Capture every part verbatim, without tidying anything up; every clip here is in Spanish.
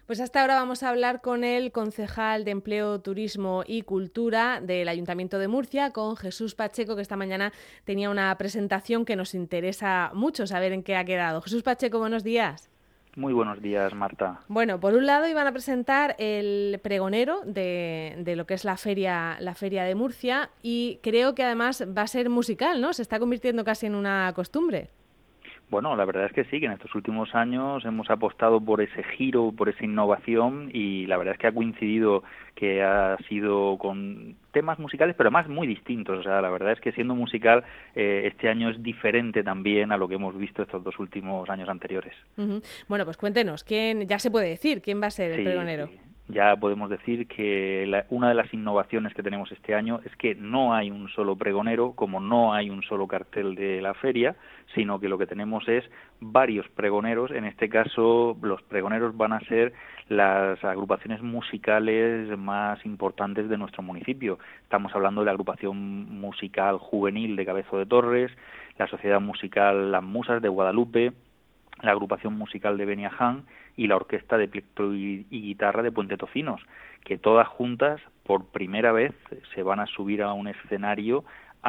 Pues hasta ahora vamos a hablar con el concejal de Empleo, Turismo y Cultura del Ayuntamiento de Murcia, con Jesús Pacheco, que esta mañana tenía una presentación que nos interesa mucho saber en qué ha quedado. Jesús Pacheco, buenos días. Muy buenos días, Marta. Bueno, por un lado iban a presentar el pregonero de, de lo que es la feria, la feria de Murcia, y creo que además va a ser musical, ¿no? Se está convirtiendo casi en una costumbre. Bueno, la verdad es que sí, que en estos últimos años hemos apostado por ese giro, por esa innovación, y la verdad es que ha coincidido que ha sido con temas musicales, pero además muy distintos. O sea, la verdad es que siendo musical, eh, este año es diferente también a lo que hemos visto estos dos últimos años anteriores. Uh-huh. Bueno, pues cuéntenos, ¿quién, ya se puede decir, quién va a ser el Sí, pregonero? sí. Ya podemos decir que la, una de las innovaciones que tenemos este año es que no hay un solo pregonero, como no hay un solo cartel de la feria, sino que lo que tenemos es varios pregoneros. En este caso, los pregoneros van a ser las agrupaciones musicales más importantes de nuestro municipio. Estamos hablando de la agrupación musical juvenil de Cabezo de Torres, la sociedad musical Las Musas de Guadalupe, la agrupación musical de Beniaján y la orquesta de plectro y, y guitarra de Puente Tocinos, que todas juntas por primera vez se van a subir a un escenario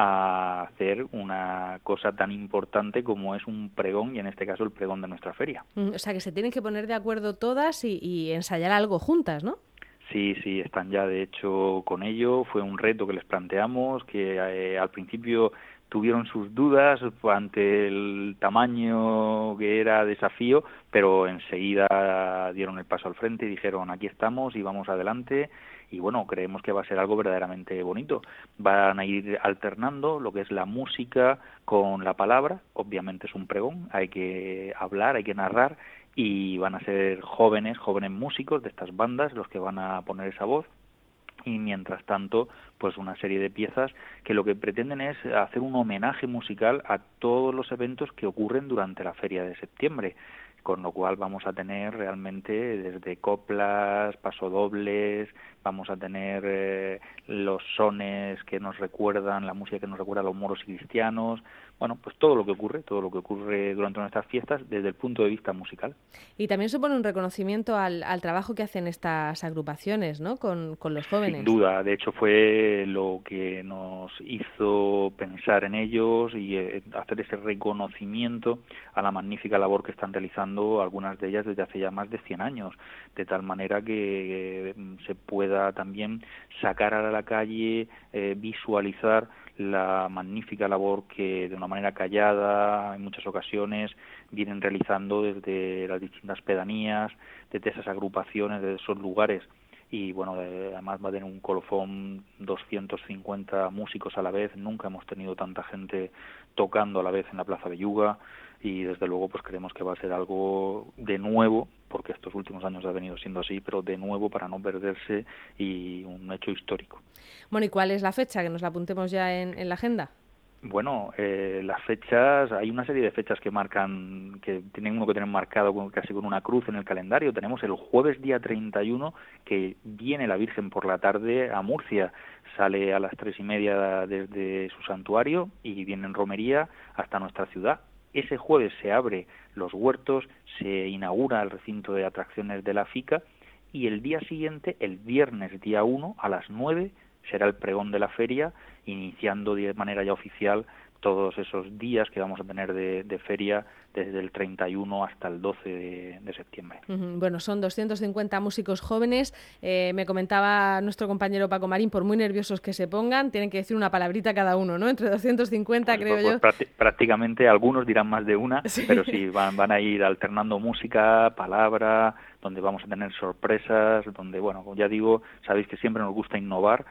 a hacer una cosa tan importante como es un pregón, y en este caso el pregón de nuestra feria. O sea, que se tienen que poner de acuerdo todas y, y ensayar algo juntas, ¿no? Sí, sí, están ya de hecho con ello. Fue un reto que les planteamos, que eh, al principio tuvieron sus dudas ante el tamaño que era desafío, pero enseguida dieron el paso al frente y dijeron aquí estamos y vamos adelante. Y bueno, creemos que va a ser algo verdaderamente bonito. Van a ir alternando lo que es la música con la palabra. Obviamente es un pregón, hay que hablar, hay que narrar, y van a ser jóvenes, jóvenes músicos de estas bandas los que van a poner esa voz. Y mientras tanto, pues una serie de piezas que lo que pretenden es hacer un homenaje musical a todos los eventos que ocurren durante la feria de septiembre, con lo cual vamos a tener realmente desde coplas, pasodobles, vamos a tener eh, los sones que nos recuerdan, la música que nos recuerda a los moros y cristianos, bueno, pues todo lo que ocurre, todo lo que ocurre durante nuestras fiestas desde el punto de vista musical. Y también supone un reconocimiento al, al trabajo que hacen estas agrupaciones, ¿no? Con, con los jóvenes. Sin duda, de hecho fue lo que nos hizo pensar en ellos y eh, hacer ese reconocimiento a la magnífica labor que están realizando algunas de ellas desde hace ya más de cien años, de tal manera que eh, se pueda también sacar a la calle, eh, visualizar la magnífica labor que de una manera callada en muchas ocasiones vienen realizando desde las distintas pedanías, desde esas agrupaciones, desde esos lugares. Y bueno, además va a tener un colofón, doscientos cincuenta músicos a la vez. Nunca hemos tenido tanta gente tocando a la vez en la Plaza Belluga, y desde luego pues creemos que va a ser algo de nuevo, porque estos últimos años ha venido siendo así, pero de nuevo para no perderse, y un hecho histórico. Bueno, ¿y cuál es la fecha? Que nos la apuntemos ya en, en la agenda. Bueno, eh, las fechas, hay una serie de fechas que marcan, que tienen uno que tener marcado con, casi con una cruz en el calendario. Tenemos el jueves día treinta y uno, que viene la Virgen por la tarde a Murcia, sale a las tres y media desde su santuario y viene en romería hasta nuestra ciudad. Ese jueves se abre los huertos, se inaugura el recinto de atracciones de la FICA, y el día siguiente, el viernes día uno, a las nueve, será el pregón de la feria, iniciando de manera ya oficial todos esos días que vamos a tener de, de feria desde el treinta y uno hasta el doce de, de septiembre. Uh-huh. Bueno, son doscientos cincuenta músicos jóvenes. Eh, me comentaba nuestro compañero Paco Marín, por muy nerviosos que se pongan, tienen que decir una palabrita cada uno, ¿no? Entre doscientos cincuenta, Pues, creo pues, yo. Prácti- prácticamente algunos dirán más de una, Sí. pero sí, van, van a ir alternando música, palabra, donde vamos a tener sorpresas, donde, bueno, como ya digo, sabéis que siempre nos gusta innovar,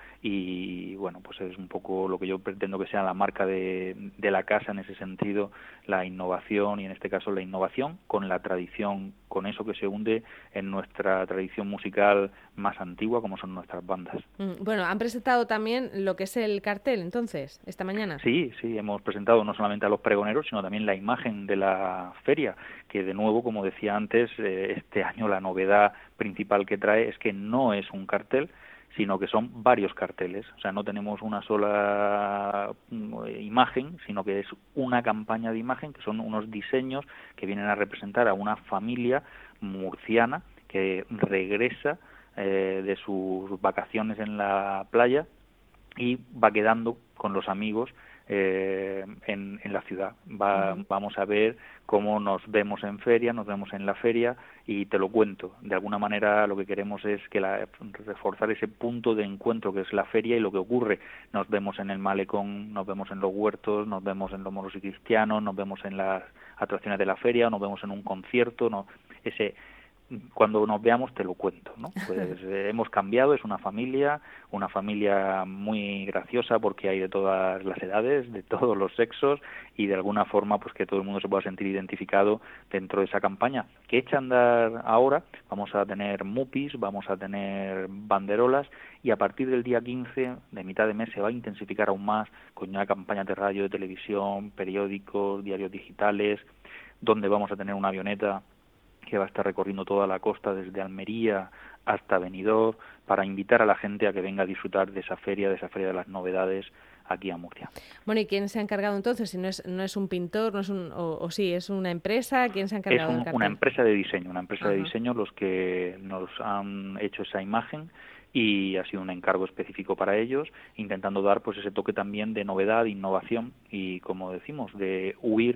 y bueno, pues es un poco lo que yo pretendo que sea la marca de, de la casa en ese sentido, la innovación, y en este caso la innovación con la tradición, con eso que se hunde en nuestra tradición musical más antigua, como son nuestras bandas. Bueno, han presentado también lo que es el cartel, entonces, esta mañana. Sí, sí, hemos presentado no solamente a los pregoneros, sino también la imagen de la feria, que de nuevo, como decía antes, eh, este año la novedad principal que trae es que no es un cartel, sino que son varios carteles. O sea, no tenemos una sola imagen, sino que es una campaña de imagen, que son unos diseños que vienen a representar a una familia murciana que regresa eh, de sus vacaciones en la playa y va quedando con los amigos eh, en, en la ciudad. Va, uh-huh. Vamos a ver cómo nos vemos en feria, nos vemos en la feria, y te lo cuento. De alguna manera lo que queremos es que la, reforzar ese punto de encuentro que es la feria y lo que ocurre. Nos vemos en el malecón, nos vemos en los huertos, nos vemos en los moros y cristianos, nos vemos en las atracciones de la feria, nos vemos en un concierto, no, ese... Cuando nos veamos te lo cuento, ¿no? Pues eh, hemos cambiado, es una familia, una familia muy graciosa porque hay de todas las edades, de todos los sexos, y de alguna forma pues que todo el mundo se pueda sentir identificado dentro de esa campaña que echa a andar ahora. Vamos a tener mupis, vamos a tener banderolas, y a partir del día quince, de mitad de mes, se va a intensificar aún más con una campaña de radio, de televisión, periódicos, diarios digitales, donde vamos a tener una avioneta que va a estar recorriendo toda la costa desde Almería hasta Benidorm para invitar a la gente a que venga a disfrutar de esa feria, de esa feria de las novedades aquí a Murcia. Bueno, ¿y quién se ha encargado entonces? Si no es no es un pintor, no es un o, o sí, es una empresa, ¿quién se ha encargado? Es un, del cartel? Una empresa de diseño, una empresa Ajá. de diseño los que nos han hecho esa imagen, y ha sido un encargo específico para ellos, intentando dar pues ese toque también de novedad, de innovación y, como decimos, de huir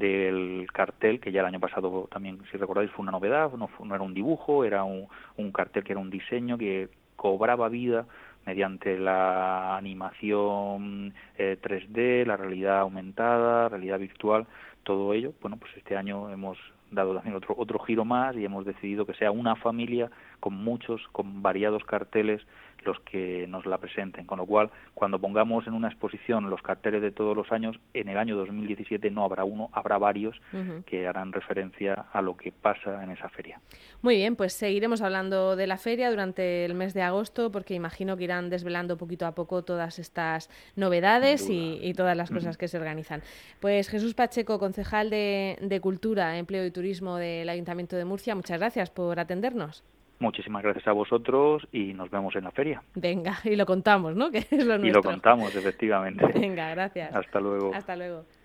del cartel, que ya el año pasado también, si recordáis, fue una novedad, no, fue, no era un dibujo, era un, un cartel que era un diseño que cobraba vida mediante la animación eh, tres D, la realidad aumentada, realidad virtual, todo ello. Bueno, pues este año hemos dado también otro otro giro más y hemos decidido que sea una familia con muchos, con variados carteles los que nos la presenten, con lo cual cuando pongamos en una exposición los carteles de todos los años, en el año dos mil diecisiete no habrá uno, habrá varios uh-huh. que harán referencia a lo que pasa en esa feria. Muy bien, pues seguiremos hablando de la feria durante el mes de agosto, porque imagino que irán desvelando poquito a poco todas estas novedades y, y todas las cosas uh-huh. que se organizan. Pues Jesús Pacheco, concejal de, de Cultura, Empleo y Turismo del Ayuntamiento de Murcia, muchas gracias por atendernos. Muchísimas gracias a vosotros y nos vemos en la feria. Venga, y lo contamos, ¿no? Que es lo nuestro. Y lo contamos, efectivamente. Venga, gracias. Hasta luego. Hasta luego.